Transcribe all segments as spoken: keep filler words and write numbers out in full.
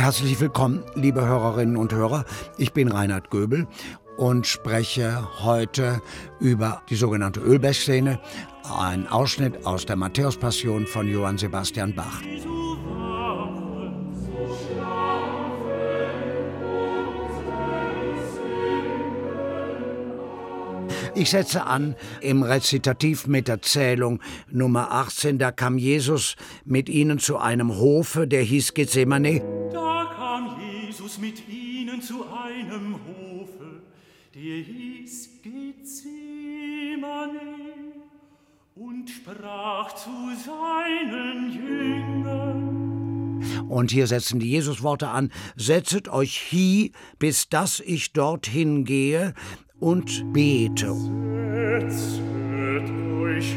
Herzlich willkommen, liebe Hörerinnen und Hörer. Ich bin Reinhard Göbel und spreche heute über die sogenannte Ölbergszene, ein Ausschnitt aus der Matthäus-Passion von Johann Sebastian Bach. Ich setze an im Rezitativ mit der Zählung Nummer achtzehn. Da kam Jesus mit ihnen zu einem Hofe, der hieß Gethsemane. Da kam Jesus mit ihnen zu einem Hofe, der hieß Gethsemane, und sprach zu seinen Jüngern. Und hier setzen die Jesus-Worte an: Setzet euch hie, bis dass ich dorthin gehe, und bete. Setzet euch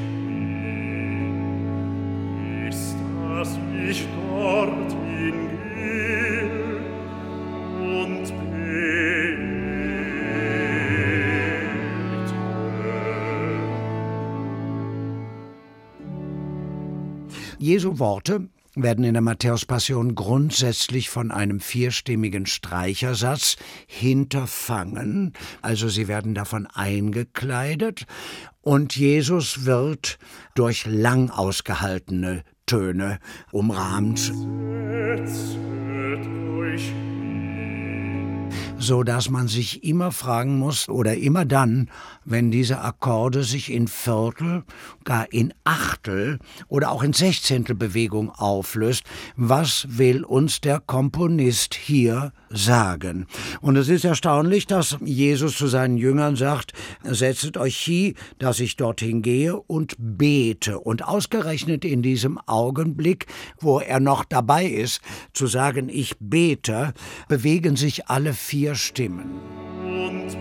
hin, bis dass ich dorthin gehe und bete. Jesu Worte werden in der Matthäus-Passion grundsätzlich von einem vierstimmigen Streichersatz hinterfangen, also sie werden davon eingekleidet, und Jesus wird durch lang ausgehaltene Töne umrahmt, Setzet euch hin. so dass man sich immer fragen muss, oder immer dann, wenn diese Akkorde sich in Viertel, gar in Achtel oder auch in Sechzehntelbewegung auflöst, was will uns der Komponist hier sagen? Und es ist erstaunlich, dass Jesus zu seinen Jüngern sagt: Setzet euch hie, dass ich dorthin gehe und bete. Und ausgerechnet in diesem Augenblick, wo er noch dabei ist, zu sagen, ich bete, bewegen sich alle vier Stimmen. Und bete.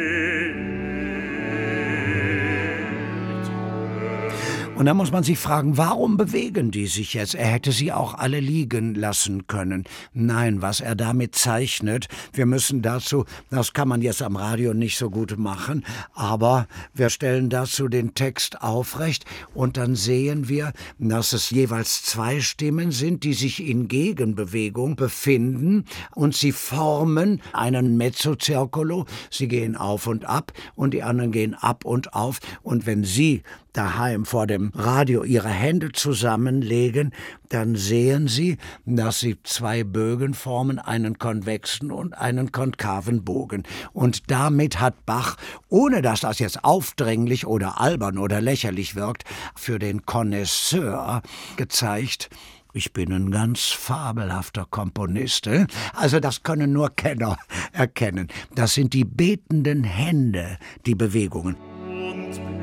Und da muss man sich fragen, warum bewegen die sich jetzt? Er hätte sie auch alle liegen lassen können. Nein, was er damit zeichnet, wir müssen dazu, das kann man jetzt am Radio nicht so gut machen, aber wir stellen dazu den Text aufrecht und dann sehen wir, dass es jeweils zwei Stimmen sind, die sich in Gegenbewegung befinden, und sie formen einen Mezzocircolo. Sie gehen auf und ab und die anderen gehen ab und auf, und wenn sie daheim vor dem Radio ihre Hände zusammenlegen, dann sehen sie, dass sie zwei Bögen formen, einen konvexen und einen konkaven Bogen. Und damit hat Bach, ohne dass das jetzt aufdringlich oder albern oder lächerlich wirkt, für den Connoisseur gezeigt: Ich bin ein ganz fabelhafter Komponist. Äh? Also das können nur Kenner erkennen. Das sind die betenden Hände, die Bewegungen. Und bete.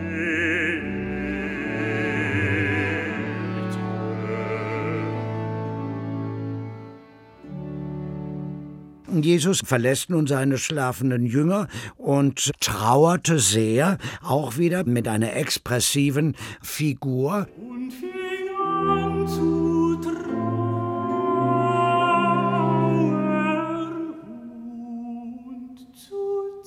Jesus verlässt nun seine schlafenden Jünger und trauerte sehr, auch wieder mit einer expressiven Figur. Und fing an zu trauern und zu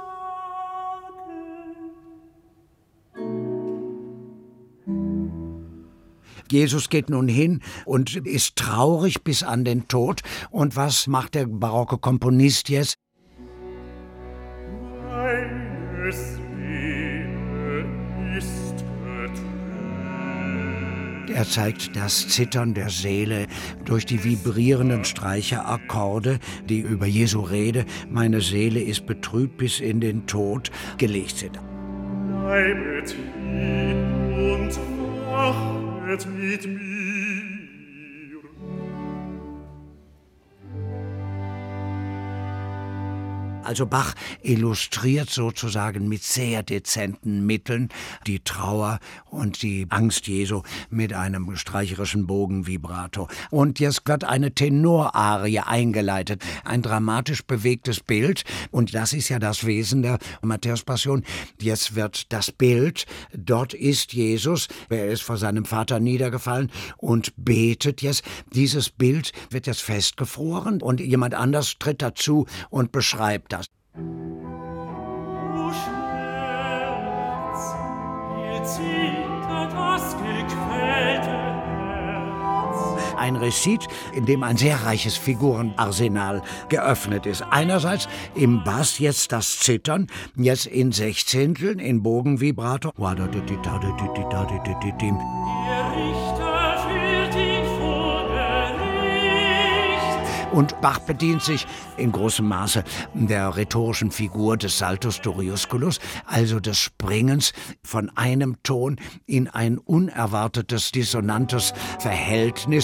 zagen. Jesus geht nun hin und ist traurig bis an den Tod. Und was macht der barocke Komponist jetzt? Meine Seele ist betrübt. Er zeigt das Zittern der Seele durch die vibrierenden Streicherakkorde, die über Jesu Rede, meine Seele ist betrübt bis in den Tod, gelegt sind. Bleibet hier und wachet mit mir. Also Bach illustriert sozusagen mit sehr dezenten Mitteln die Trauer und die Angst Jesu mit einem streicherischen Bogenvibrato. Und jetzt wird eine Tenorarie eingeleitet, ein dramatisch bewegtes Bild. Und das ist ja das Wesen der Matthäus-Passion. Jetzt wird das Bild, dort ist Jesus, er ist vor seinem Vater niedergefallen und betet jetzt. Dieses Bild wird jetzt festgefroren und jemand anders tritt dazu und beschreibt das. Du Schmerz, hier zittert das gequälte Herz. Ein Rezit, in dem ein sehr reiches Figurenarsenal geöffnet ist. Einerseits im Bass jetzt das Zittern, jetzt in Sechzehnteln, in Bogenvibrato. Der Richter führt ihn vor Gericht. Und Bach bedient sich in großem Maße der rhetorischen Figur des Saltus Duriusculus, also des Springens von einem Ton in ein unerwartetes, dissonantes Verhältnis.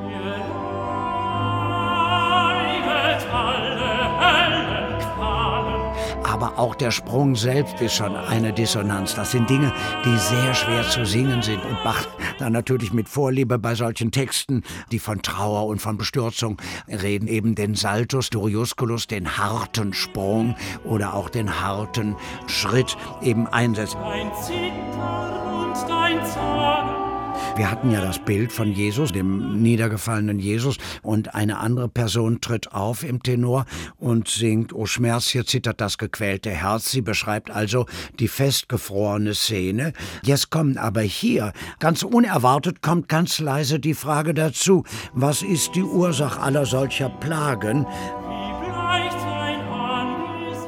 Aber auch der Sprung selbst ist schon eine Dissonanz. Das sind Dinge, die sehr schwer zu singen sind. Und Bach dann natürlich mit Vorliebe bei solchen Texten, die von Trauer und von Bestürzung reden, eben den Saltus Duriusculus, den harten Sprung oder auch den harten Schritt eben einsetzt. Dein Zittern und dein Zagen. Wir hatten ja das Bild von Jesus, dem niedergefallenen Jesus, und eine andere Person tritt auf im Tenor und singt "O Schmerz, hier zittert das gequälte Herz". Sie beschreibt also die festgefrorene Szene. Jetzt kommt aber hier, ganz unerwartet, kommt ganz leise die Frage dazu: Was ist die Ursache aller solcher Plagen? Wie bleicht sein Angesicht.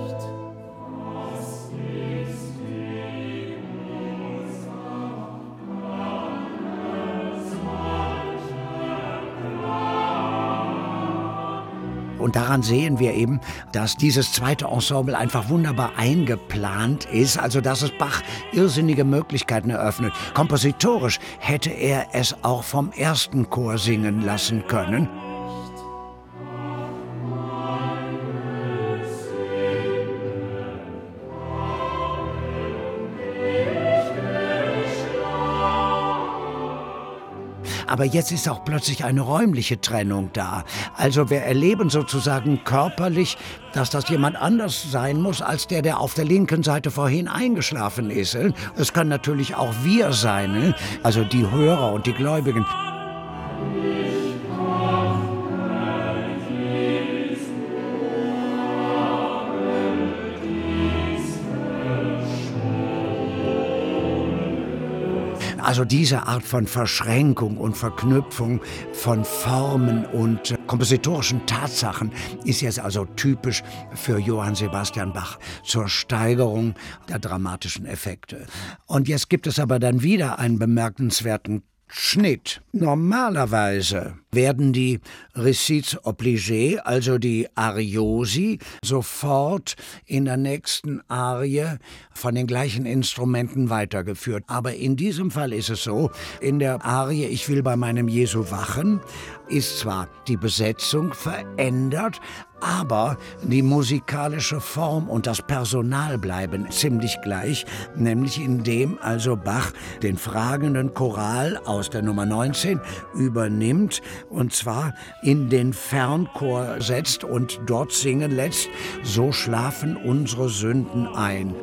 Und daran sehen wir eben, dass dieses zweite Ensemble einfach wunderbar eingeplant ist, also dass es Bach irrsinnige Möglichkeiten eröffnet. Kompositorisch hätte er es auch vom ersten Chor singen lassen können. Aber jetzt ist auch plötzlich eine räumliche Trennung da. Also wir erleben sozusagen körperlich, dass das jemand anders sein muss, als der, der auf der linken Seite vorhin eingeschlafen ist. Es können natürlich auch wir sein, also die Hörer und die Gläubigen. Also diese Art von Verschränkung und Verknüpfung von Formen und kompositorischen Tatsachen ist jetzt also typisch für Johann Sebastian Bach zur Steigerung der dramatischen Effekte. Und jetzt gibt es aber dann wieder einen bemerkenswerten Schnitt. Normalerweise werden die Récits obligés, also die Ariosi, sofort in der nächsten Arie von den gleichen Instrumenten weitergeführt. Aber in diesem Fall ist es so, in der Arie "Ich will bei meinem Jesu wachen" ist zwar die Besetzung verändert, aber die musikalische Form und das Personal bleiben ziemlich gleich, nämlich indem also Bach den fragenden Choral aus der Nummer neunzehn übernimmt und zwar in den Fernchor setzt und dort singen lässt: "So schlafen unsere Sünden ein".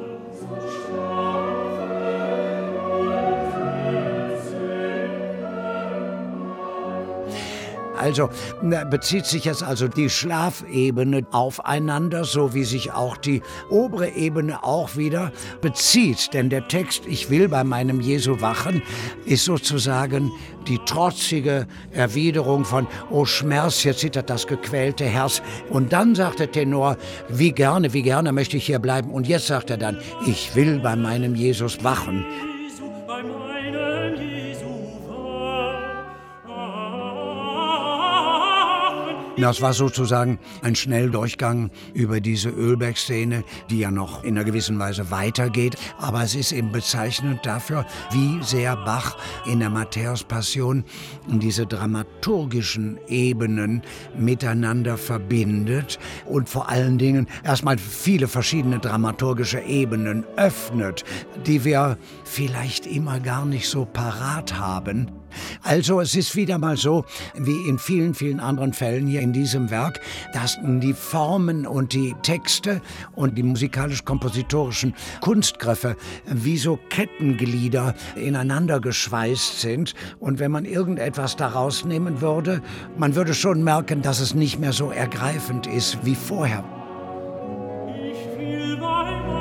Also bezieht sich jetzt also die Schlafebene aufeinander, so wie sich auch die obere Ebene auch wieder bezieht. Denn der Text "Ich will bei meinem Jesu wachen" ist sozusagen die trotzige Erwiderung von "O Schmerz, hier zittert das gequälte Herz". Und dann sagt der Tenor: "Wie gerne, wie gerne möchte ich hier bleiben". Und jetzt sagt er dann: "Ich will bei meinem Jesus wachen". Jesu, bei meinem Jesu Das war sozusagen ein Schnelldurchgang über diese Ölberg-Szene, die ja noch in einer gewissen Weise weitergeht. Aber es ist eben bezeichnend dafür, wie sehr Bach in der Matthäus-Passion diese dramaturgischen Ebenen miteinander verbindet und vor allen Dingen erstmal viele verschiedene dramaturgische Ebenen öffnet, die wir vielleicht immer gar nicht so parat haben. Also es ist wieder mal so, wie in vielen, vielen anderen Fällen hier in diesem Werk, dass die Formen und die Texte und die musikalisch-kompositorischen Kunstgriffe wie so Kettenglieder ineinander geschweißt sind. Und wenn man irgendetwas daraus nehmen würde, man würde schon merken, dass es nicht mehr so ergreifend ist wie vorher. Ich will bei